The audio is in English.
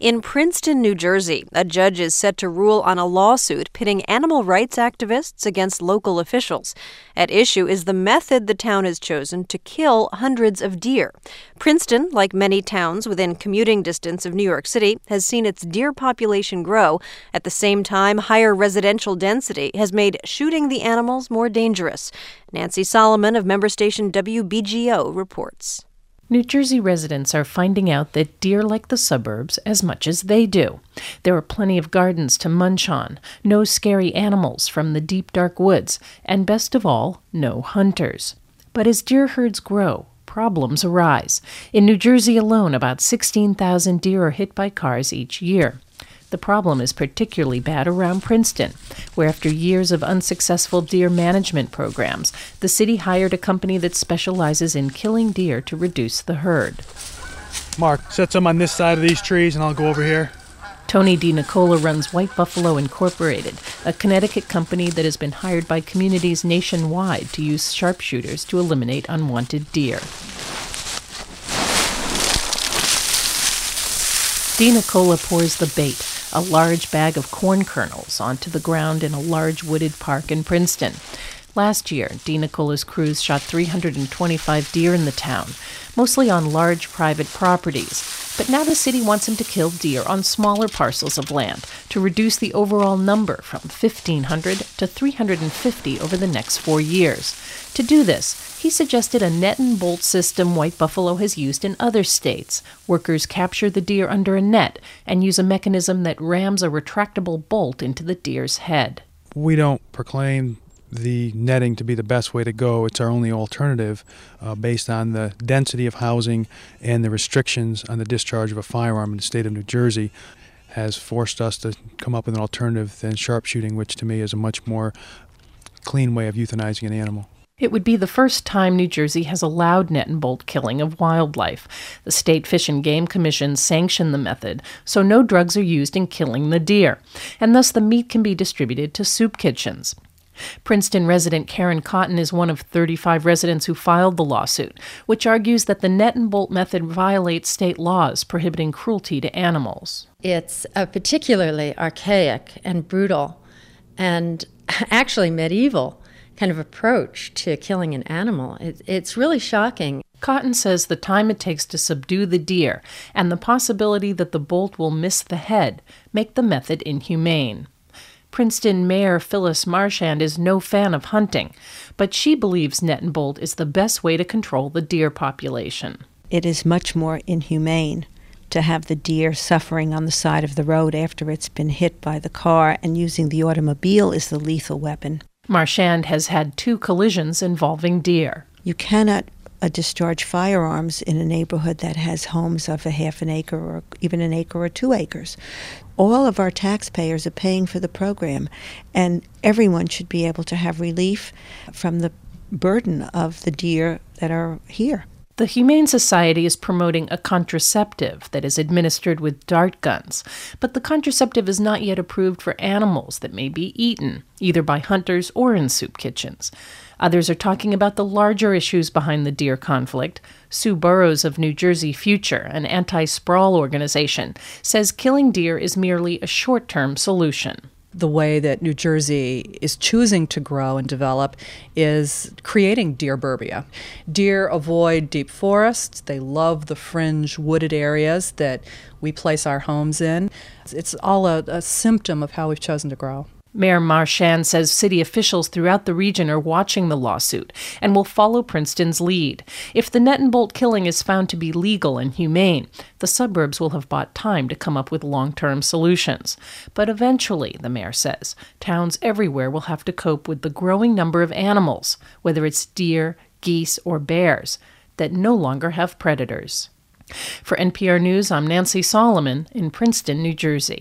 In Princeton, New Jersey, a judge is set to rule on a lawsuit pitting animal rights activists against local officials. At issue is the method the town has chosen to kill hundreds of deer. Princeton, like many towns within commuting distance of New York City, has seen its deer population grow. At the same time, higher residential density has made shooting the animals more dangerous. Nancy Solomon of member station WBGO reports. New Jersey residents are finding out that deer like the suburbs as much as they do. There are plenty of gardens to munch on, no scary animals from the deep, dark woods, and best of all, no hunters. But as deer herds grow, problems arise. In New Jersey alone, about 16,000 deer are hit by cars each year. The problem is particularly bad around Princeton, where after years of unsuccessful deer management programs, the city hired a company that specializes in killing deer to reduce the herd. Mark, set some on this side of these trees and I'll go over here. Tony DiNicola runs White Buffalo Incorporated, a Connecticut company that has been hired by communities nationwide to use sharpshooters to eliminate unwanted deer. DiNicola pours the bait, a large bag of corn kernels, onto the ground in a large wooded park in Princeton. Last year, DiNicola's crews shot 325 deer in the town, mostly on large private properties. But now the city wants him to kill deer on smaller parcels of land to reduce the overall number from 1,500 to 350 over the next 4 years. To do this, he suggested a net and bolt system White Buffalo has used in other states. Workers capture the deer under a net and use a mechanism that rams a retractable bolt into the deer's head. We don't proclaim the netting to be the best way to go. It's our only alternative based on the density of housing and the restrictions on the discharge of a firearm in the state of New Jersey has forced us to come up with an alternative than sharpshooting, which to me is a much more clean way of euthanizing an animal. It would be the first time New Jersey has allowed net and bolt killing of wildlife. The State Fish and Game Commission sanctioned the method, so no drugs are used in killing the deer, and thus the meat can be distributed to soup kitchens. Princeton resident Karen Cotton is one of 35 residents who filed the lawsuit, which argues that the net and bolt method violates state laws prohibiting cruelty to animals. It's a particularly archaic and brutal and actually medieval kind of approach to killing an animal. It's really shocking. Cotton says the time it takes to subdue the deer and the possibility that the bolt will miss the head make the method inhumane. Princeton Mayor Phyllis Marchand is no fan of hunting, but she believes net and bolt is the best way to control the deer population. It is much more inhumane to have the deer suffering on the side of the road after it's been hit by the car, and using the automobile is the lethal weapon. Marchand has had 2 collisions involving deer. You cannot discharge firearms in a neighborhood that has homes of a half an acre or even an acre or 2 acres. All of our taxpayers are paying for the program, and everyone should be able to have relief from the burden of the deer that are here. The Humane Society is promoting a contraceptive that is administered with dart guns, but the contraceptive is not yet approved for animals that may be eaten, either by hunters or in soup kitchens. Others are talking about the larger issues behind the deer conflict. Sue Burrows of New Jersey Future, an anti-sprawl organization, says killing deer is merely a short-term solution. The way that New Jersey is choosing to grow and develop is creating deer burbia. Deer avoid deep forests. They love the fringe wooded areas that we place our homes in. It's all a symptom of how we've chosen to grow. Mayor Marchand says city officials throughout the region are watching the lawsuit and will follow Princeton's lead. If the net and bolt killing is found to be legal and humane, the suburbs will have bought time to come up with long-term solutions. But eventually, the mayor says, towns everywhere will have to cope with the growing number of animals, whether it's deer, geese, or bears, that no longer have predators. For NPR News, I'm Nancy Solomon in Princeton, New Jersey.